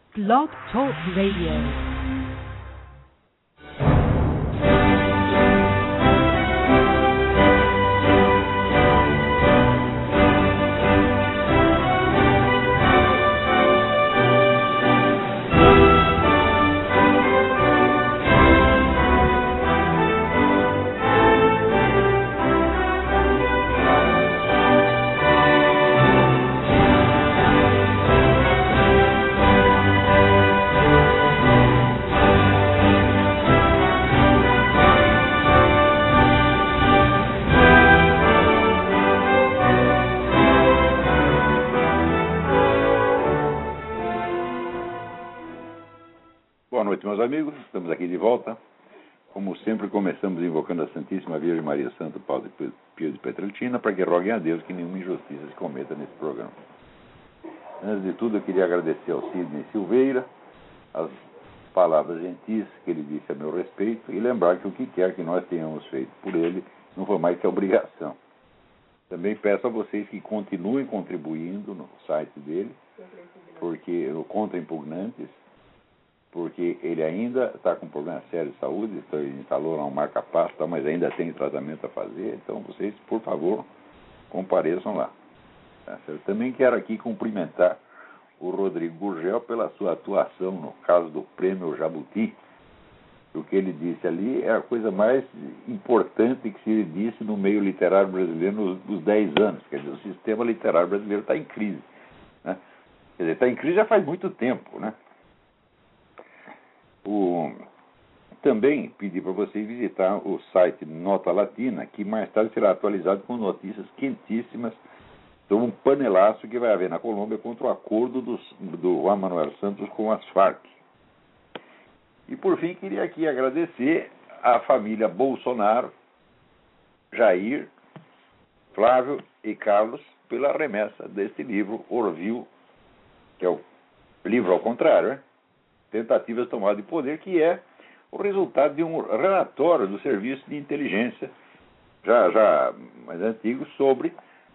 Blog Talk Radio. Boa noite, meus amigos. Estamos aqui de volta. Como sempre, começamos invocando a Santíssima Virgem Maria, Santo Padre Pio de Pietrelcina, para que roguem a Deus que nenhuma injustiça se cometa nesse programa. Antes de tudo, eu queria agradecer ao Sidney Silveira as palavras gentis que ele disse a meu respeito e lembrar que o que quer que nós tenhamos feito por ele não foi mais que a obrigação. Também peço a vocês que continuem contribuindo no site dele, porque no Contra Impugnantes, porque ele ainda está com problema sério de saúde, instalou lá um marca-passo, mas ainda tem tratamento a fazer, então vocês, por favor, compareçam lá. Eu também quero aqui cumprimentar o Rodrigo Gurgel pela sua atuação no caso do Prêmio Jabuti. O que ele disse ali é a coisa mais importante que se disse no meio literário brasileiro nos 10 anos. Quer dizer, o sistema literário brasileiro está em crise, né? Quer dizer, está em crise já faz muito tempo, né? Também pedi para vocês visitar o site Nota Latina, que mais tarde será atualizado com notícias quentíssimas sobre um panelaço que vai haver na Colômbia contra o acordo do Juan Manuel Santos com as Farc. E, por fim, queria aqui agradecer à família Bolsonaro, Jair, Flávio e Carlos, pela remessa deste livro, Orville, que é o livro ao contrário, né? Tentativas de tomada de poder, que é o resultado de um relatório do Serviço de Inteligência, já mais antigo, sobre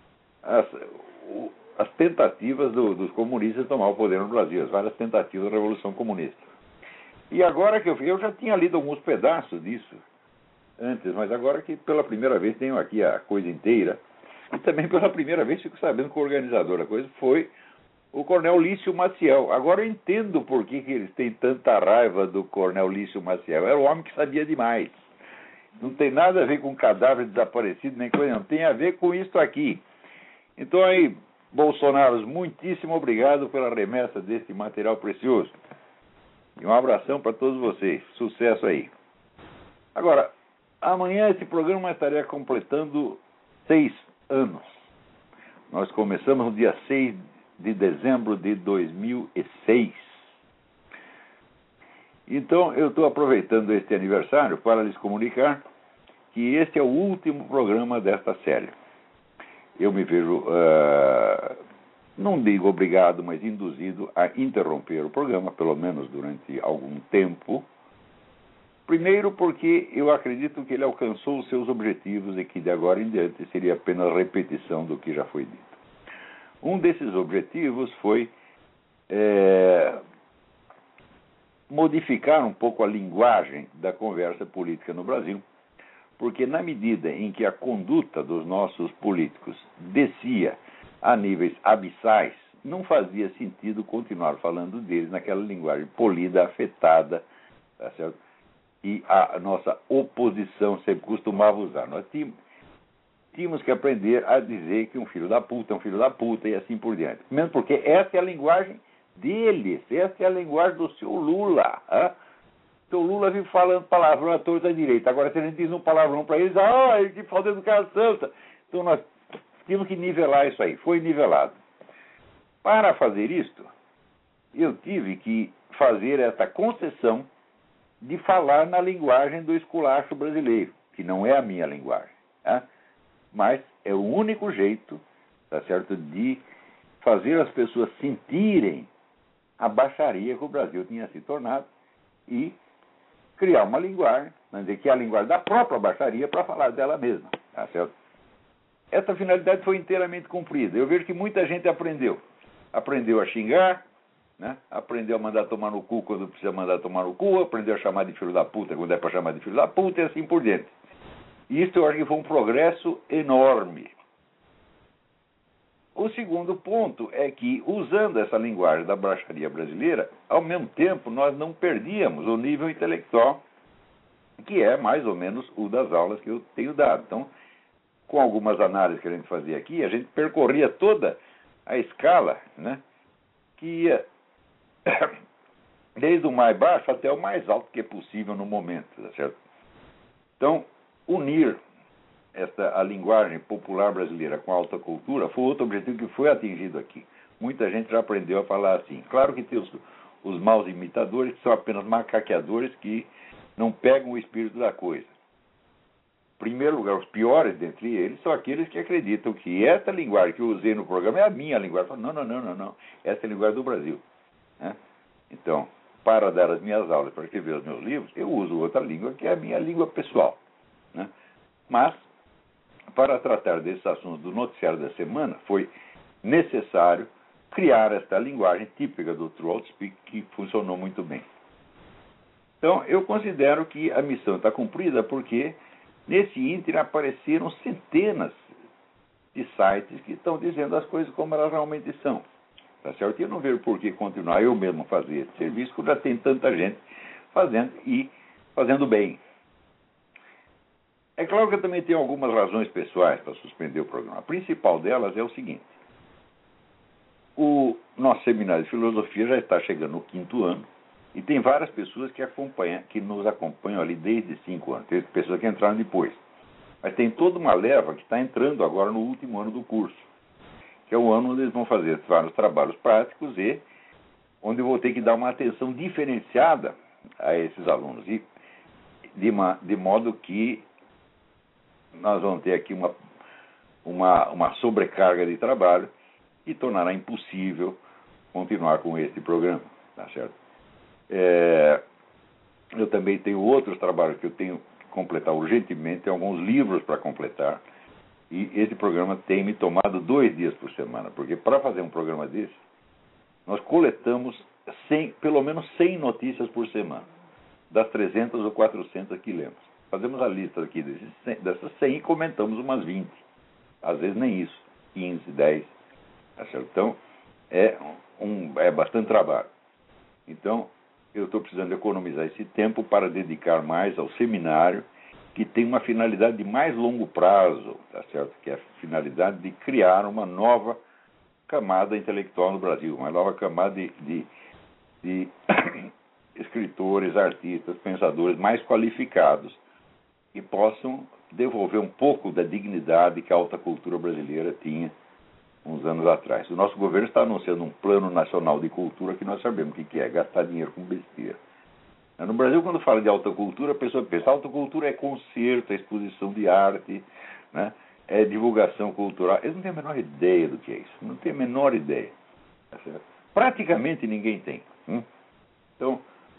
as tentativas dos comunistas de tomar o poder no Brasil, as várias tentativas da Revolução Comunista. E agora que eu já tinha lido alguns pedaços disso antes, mas agora que pela primeira vez tenho aqui a coisa inteira, e também pela primeira vez fico sabendo que o organizador da coisa foi o Coronel Lício Maciel. Agora eu entendo por que eles têm tanta raiva do Coronel Lício Maciel. Era um homem que sabia demais. Não tem nada a ver com cadáver desaparecido, nem coisa não. Tem a ver com isso aqui. Então aí, Bolsonaro, muitíssimo obrigado pela remessa desse material precioso. E um abração para todos vocês. Sucesso aí. Agora, amanhã esse programa estaria completando 6 anos. Nós começamos no dia 6 de dezembro de 2006. Então, eu estou aproveitando este aniversário para lhes comunicar que este é o último programa desta série. Eu me vejo, não digo obrigado, mas induzido a interromper o programa, pelo menos durante algum tempo. Primeiro porque eu acredito que ele alcançou os seus objetivos e que de agora em diante seria apenas repetição do que já foi dito. Um desses objetivos foi modificar um pouco a linguagem da conversa política no Brasil, porque na medida em que a conduta dos nossos políticos descia a níveis abissais, não fazia sentido continuar falando deles naquela linguagem polida, afetada, tá certo? E a nossa oposição sempre costumava usar. Nós tínhamos que aprender a dizer que um filho da puta é um filho da puta e assim por diante. Mesmo porque essa é a linguagem deles, essa é a linguagem do seu Lula. O seu Lula vive falando palavrão à torta direita. Agora, se a gente diz um palavrão para eles, ele que falta educação. Então, nós tínhamos que nivelar isso aí. Foi nivelado. Para fazer isto, eu tive que fazer essa concessão de falar na linguagem do esculacho brasileiro, que não é a minha linguagem. Mas é o único jeito, tá certo, de fazer as pessoas sentirem a baixaria que o Brasil tinha se tornado e criar uma linguagem, que é a linguagem da própria baixaria, para falar dela mesma, tá certo? Essa finalidade foi inteiramente cumprida. Eu vejo que muita gente aprendeu a xingar, né? Aprendeu a mandar tomar no cu quando precisa mandar tomar no cu, aprendeu a chamar de filho da puta quando é para chamar de filho da puta e assim por diante. Isso eu acho que foi um progresso enorme. O segundo ponto é que, usando essa linguagem da bracharia brasileira, ao mesmo tempo nós não perdíamos o nível intelectual, que é mais ou menos o das aulas que eu tenho dado. Então, com algumas análises que a gente fazia aqui, a gente percorria toda a escala, né, que ia desde o mais baixo até o mais alto que é possível no momento, tá certo? Então, unir a linguagem popular brasileira com a alta cultura foi outro objetivo que foi atingido aqui. Muita gente já aprendeu a falar assim. Claro que tem os maus imitadores, que são apenas macaqueadores que não pegam o espírito da coisa. Em primeiro lugar, os piores dentre eles são aqueles que acreditam que essa linguagem que eu usei no programa é a minha linguagem. Falam, não. Essa é a linguagem do Brasil. Né? Então, para dar as minhas aulas, para escrever os meus livros, eu uso outra língua que é a minha língua pessoal. Né? Mas, para tratar desses assuntos do noticiário da semana, foi necessário criar esta linguagem típica do Throat Speak, que funcionou muito bem. Então, eu considero que a missão está cumprida porque, nesse ínterim, apareceram centenas de sites que estão dizendo as coisas como elas realmente são. Tá certo? E eu não vejo por que continuar eu mesmo fazer esse serviço, quando já tem tanta gente fazendo e fazendo bem. É claro que eu também tenho algumas razões pessoais para suspender o programa. A principal delas é o seguinte. O nosso seminário de filosofia já está chegando no 5º ano e tem várias pessoas que nos acompanham ali desde 5 anos. Tem pessoas que entraram depois. Mas tem toda uma leva que está entrando agora no último ano do curso, que é o ano onde eles vão fazer vários trabalhos práticos e onde eu vou ter que dar uma atenção diferenciada a esses alunos. E de modo que nós vamos ter aqui uma sobrecarga de trabalho e tornará impossível continuar com este programa, tá certo? Eu também tenho outros trabalhos que eu tenho que completar urgentemente, tenho alguns livros para completar, e esse programa tem me tomado 2 dias por semana, porque para fazer um programa desse, nós coletamos pelo menos 100 notícias por semana, das 300 ou 400 que lemos. Fazemos a lista aqui dessas 100 e comentamos umas 20. Às vezes nem isso. 15, 10. Tá certo? Então, é bastante trabalho. Então, eu estou precisando economizar esse tempo para dedicar mais ao seminário, que tem uma finalidade de mais longo prazo, tá certo? Que é a finalidade de criar uma nova camada intelectual no Brasil, uma nova camada de escritores, artistas, pensadores mais qualificados, que possam devolver um pouco da dignidade que a alta cultura brasileira tinha uns anos atrás. O nosso governo está anunciando um plano nacional de cultura que nós sabemos o que é, gastar dinheiro com besteira. No Brasil, quando fala de alta cultura, a pessoa pensa, alta cultura é concerto, é exposição de arte, né? É divulgação cultural. Eles não têm a menor ideia do que é isso, não têm a menor ideia. Tá certo? Praticamente ninguém tem. Então,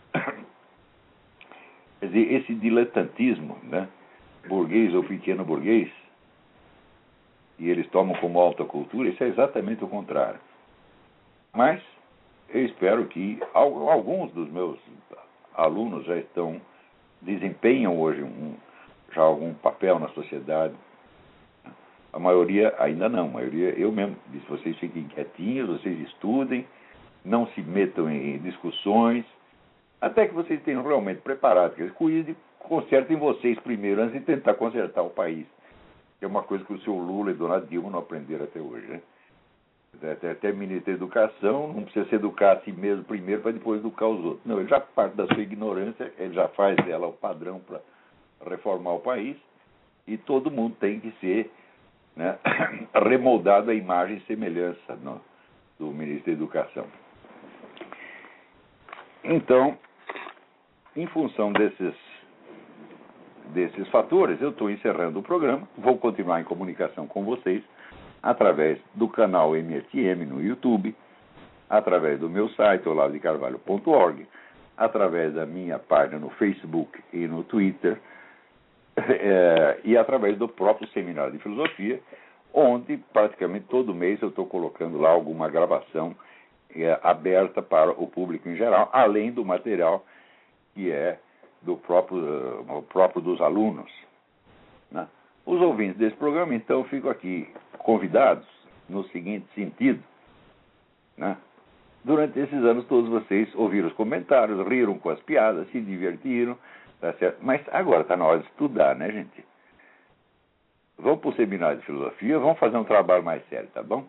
quer dizer, esse diletantismo, né, burguês ou pequeno burguês, e eles tomam como alta cultura, isso é exatamente o contrário. Mas eu espero que alguns dos meus alunos já desempenham hoje já algum papel na sociedade. A maioria ainda não, a maioria eu mesmo disse, vocês fiquem quietinhos, vocês estudem, não se metam em discussões, até que vocês tenham realmente preparado, que eles consertem vocês primeiro, antes de tentar consertar o país. Que é uma coisa que o senhor Lula e Dona Dilma não aprenderam até hoje, né? Até o ministro da Educação não precisa se educar a si mesmo primeiro para depois educar os outros. Não, ele já parte da sua ignorância, ele já faz dela o padrão para reformar o país e todo mundo tem que ser, né, remoldado à imagem e semelhança do ministro da Educação. Então, em função desses fatores, eu estou encerrando o programa, vou continuar em comunicação com vocês através do canal MSM no YouTube, através do meu site, olavodecarvalho.org, através da minha página no Facebook e no Twitter, e através do próprio Seminário de Filosofia, onde praticamente todo mês eu estou colocando lá alguma gravação aberta para o público em geral, além do material que é do próprio dos alunos, né? Os ouvintes desse programa, então, ficam aqui convidados no seguinte sentido, né? Durante esses anos todos vocês ouviram os comentários, riram com as piadas, se divertiram, tá certo? Mas agora está na hora de estudar, né, gente? Vamos para o seminário de filosofia, vamos fazer um trabalho mais sério, tá bom?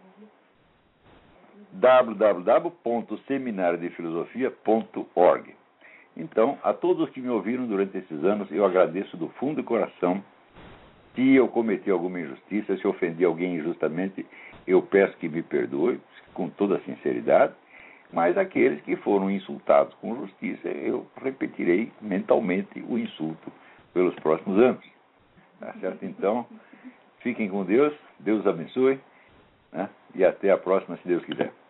www.seminariodefilosofia.org. Então, a todos que me ouviram durante esses anos, eu agradeço do fundo do coração. Se eu cometi alguma injustiça, se ofendi alguém injustamente, eu peço que me perdoe, com toda a sinceridade. Mas aqueles que foram insultados com justiça, eu repetirei mentalmente o insulto pelos próximos anos. Tá certo? Então, fiquem com Deus, Deus abençoe, né? E até a próxima, se Deus quiser.